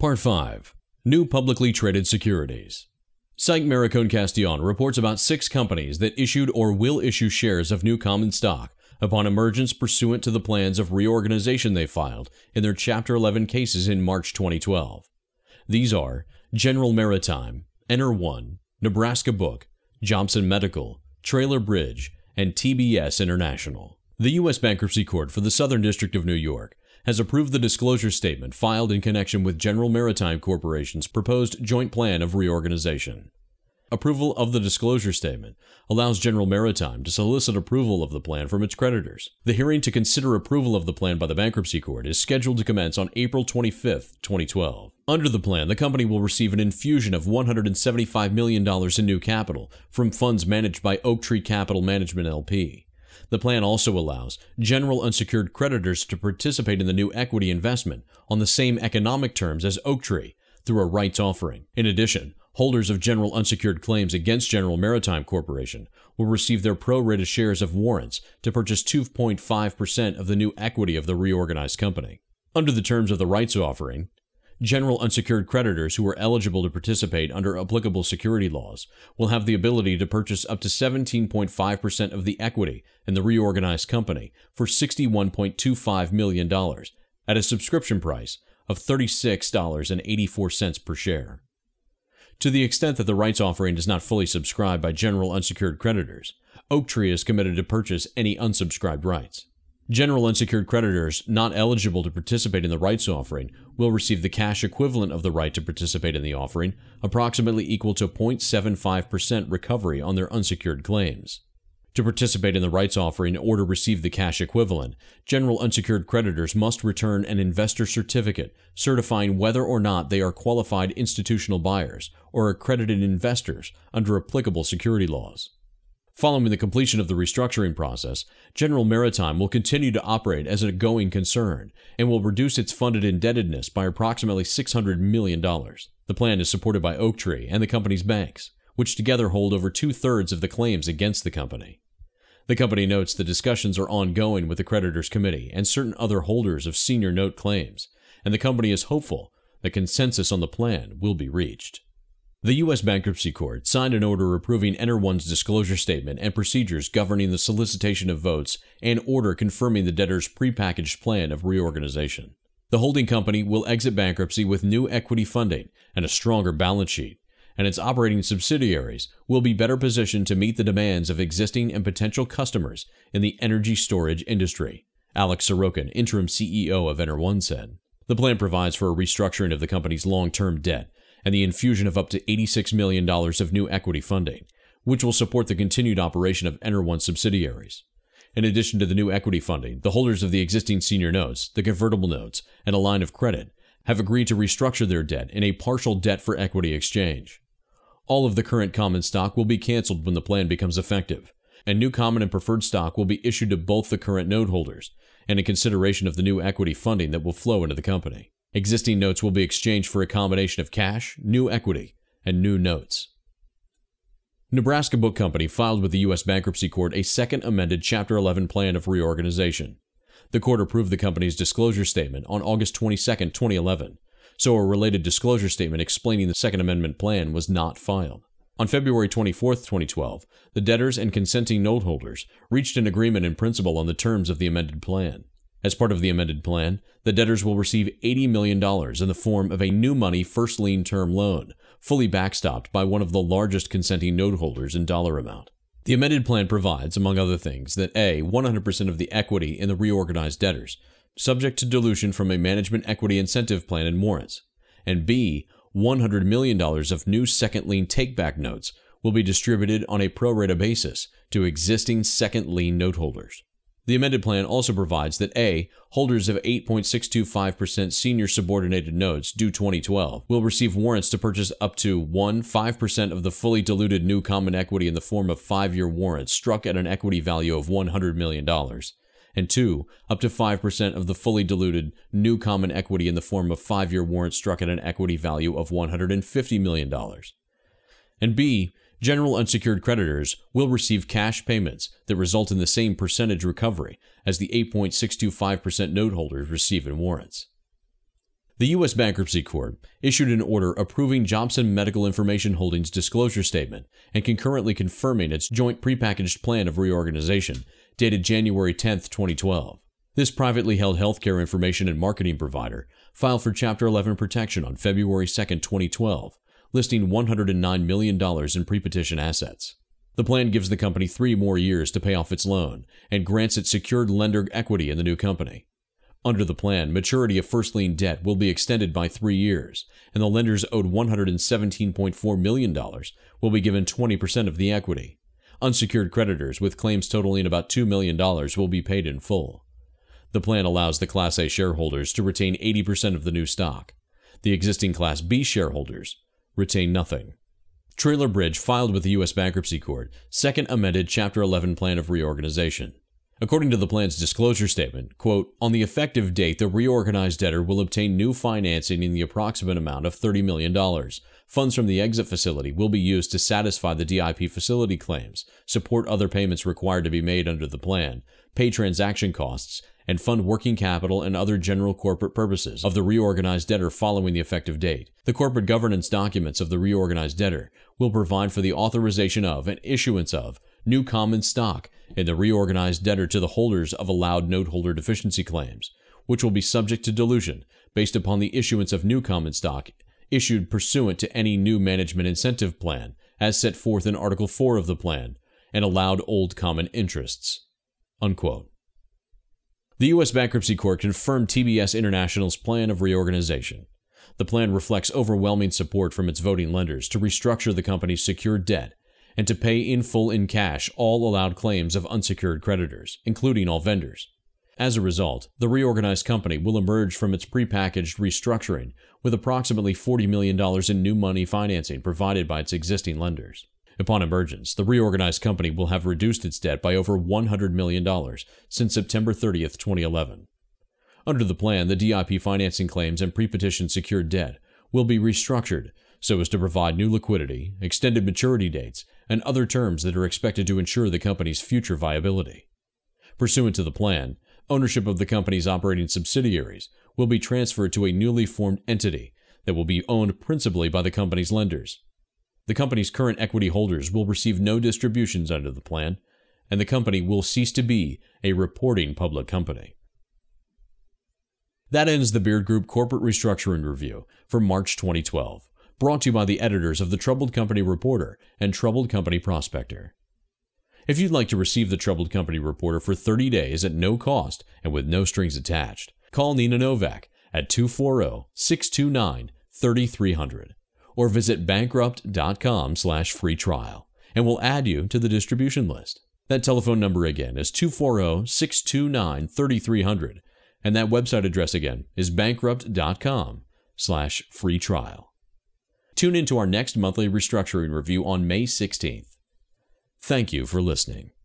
Part 5. New publicly traded securities. Site Maricón Castellón reports about 6 companies that issued or will issue shares of new common stock upon emergence pursuant to the plans of reorganization they filed in their Chapter 11 cases in March 2012. These are General Maritime, Ener1, Nebraska Book, Jobson Medical, Trailer Bridge, and TBS International. The U.S. Bankruptcy Court for the Southern District of New York has approved the disclosure statement filed in connection with General Maritime Corporation's proposed joint plan of reorganization. Approval of the disclosure statement allows General Maritime to solicit approval of the plan from its creditors. The hearing to consider approval of the plan by the Bankruptcy Court is scheduled to commence on April 25, 2012. Under the plan, the company will receive an infusion of $175 million in new capital from funds managed by Oaktree Capital Management LP. The plan also allows general unsecured creditors to participate in the new equity investment on the same economic terms as Oaktree through a rights offering. In addition, holders of general unsecured claims against General Maritime Corporation will receive their pro rata shares of warrants to purchase 2.5% of the new equity of the reorganized company. Under the terms of the rights offering, general unsecured creditors who are eligible to participate under applicable security laws will have the ability to purchase up to 17.5% of the equity in the reorganized company for $61.25 million at a subscription price of $36.84 per share. To the extent that the rights offering is not fully subscribed by general unsecured creditors, Oaktree is committed to purchase any unsubscribed rights. General unsecured creditors not eligible to participate in the rights offering will receive the cash equivalent of the right to participate in the offering, approximately equal to 0.75% recovery on their unsecured claims. To participate in the rights offering or to receive the cash equivalent, general unsecured creditors must return an investor certificate certifying whether or not they are qualified institutional buyers or accredited investors under applicable security laws. Following the completion of the restructuring process, General Maritime will continue to operate as a going concern and will reduce its funded indebtedness by approximately $600 million. The plan is supported by Oaktree and the company's banks, which together hold over 2/3 of the claims against the company. The company notes the discussions are ongoing with the creditors committee and certain other holders of senior note claims, and the company is hopeful that consensus on the plan will be reached. The U.S. Bankruptcy Court signed an order approving Ener1's disclosure statement and procedures governing the solicitation of votes and order confirming the debtor's prepackaged plan of reorganization. The holding company will exit bankruptcy with new equity funding and a stronger balance sheet, and its operating subsidiaries will be better positioned to meet the demands of existing and potential customers in the energy storage industry, Alex Sorokin, interim CEO of Ener1, said. The plan provides for a restructuring of the company's long-term debt and the infusion of up to $86 million of new equity funding, which will support the continued operation of Ener1 subsidiaries. In addition to the new equity funding, the holders of the existing senior notes, the convertible notes, and a line of credit have agreed to restructure their debt in a partial debt-for-equity exchange. All of the current common stock will be canceled when the plan becomes effective, and new common and preferred stock will be issued to both the current note holders and in consideration of the new equity funding that will flow into the company. Existing notes will be exchanged for a combination of cash, new equity, and new notes. Nebraska Book Company filed with the U.S. Bankruptcy Court a second amended Chapter 11 plan of reorganization. The court approved the company's disclosure statement on August 22, 2011, so a related disclosure statement explaining the Second Amendment plan was not filed. On February 24, 2012, the debtors and consenting note holders reached an agreement in principle on the terms of the amended plan. As part of the amended plan, the debtors will receive $80 million in the form of a new money first lien term loan, fully backstopped by one of the largest consenting note holders in dollar amount. The amended plan provides, among other things, that A, 100% of the equity in the reorganized debtors, subject to dilution from a management equity incentive plan and warrants, and B, $100 million of new second lien take-back notes will be distributed on a pro rata basis to existing second lien note holders. The amended plan also provides that A, holders of 8.625% senior subordinated notes due 2012 will receive warrants to purchase up to 5% of the fully diluted new common equity in the form of 5-year warrants struck at an equity value of $100 million, and 2, up to 5% of the fully diluted new common equity in the form of 5-year warrants struck at an equity value of $150 million. And B, general unsecured creditors will receive cash payments that result in the same percentage recovery as the 8.625% note holders receive in warrants. The U.S. Bankruptcy Court issued an order approving Jobson Medical Information Holdings' disclosure statement and concurrently confirming its joint prepackaged plan of reorganization, dated January 10, 2012. This privately held healthcare information and marketing provider filed for Chapter 11 protection on February 2, 2012, listing $109 million in pre-petition assets. The plan gives the company 3 more years to pay off its loan and grants it secured lender equity in the new company. Under the plan, maturity of first lien debt will be extended by 3 years, and the lenders owed $117.4 million will be given 20% of the equity. Unsecured creditors with claims totaling about $2 million will be paid in full. The plan allows the Class A shareholders to retain 80% of the new stock. The existing Class B shareholders retain nothing. Trailer Bridge filed with the U.S. Bankruptcy Court second amended Chapter 11 plan of reorganization. According to the plan's disclosure statement, quote, on the effective date, the reorganized debtor will obtain new financing in the approximate amount of $30 million. Funds from the exit facility will be used to satisfy the DIP facility claims, support other payments required to be made under the plan, pay transaction costs, and fund working capital and other general corporate purposes of the reorganized debtor following the effective date. The corporate governance documents of the reorganized debtor will provide for the authorization of and issuance of new common stock in the reorganized debtor to the holders of allowed noteholder deficiency claims, which will be subject to dilution based upon the issuance of new common stock issued pursuant to any new management incentive plan as set forth in Article 4 of the plan, and allowed old common interests. Unquote. The U.S. Bankruptcy Court confirmed TBS International's plan of reorganization. The plan reflects overwhelming support from its voting lenders to restructure the company's secured debt and to pay in full in cash all allowed claims of unsecured creditors, including all vendors. As a result, the reorganized company will emerge from its prepackaged restructuring with approximately $40 million in new money financing provided by its existing lenders. Upon emergence, the reorganized company will have reduced its debt by over $100 million since September 30, 2011. Under the plan, the DIP financing claims and pre-petition secured debt will be restructured so as to provide new liquidity, extended maturity dates, and other terms that are expected to ensure the company's future viability. Pursuant to the plan, ownership of the company's operating subsidiaries will be transferred to a newly formed entity that will be owned principally by the company's lenders. The company's current equity holders will receive no distributions under the plan, and the company will cease to be a reporting public company. That ends the Beard Group Corporate Restructuring Review for March 2012, brought to you by the editors of the Troubled Company Reporter and Troubled Company Prospector. If you'd like to receive the Troubled Company Reporter for 30 days at no cost and with no strings attached, call Nina Novak at 240-629-3300 or visit bankrupt.com/free trial, and we'll add you to the distribution list. That telephone number again is 240-629-3300, and that website address again is bankrupt.com/free trial. Tune in to our next monthly restructuring review on May 16th. Thank you for listening.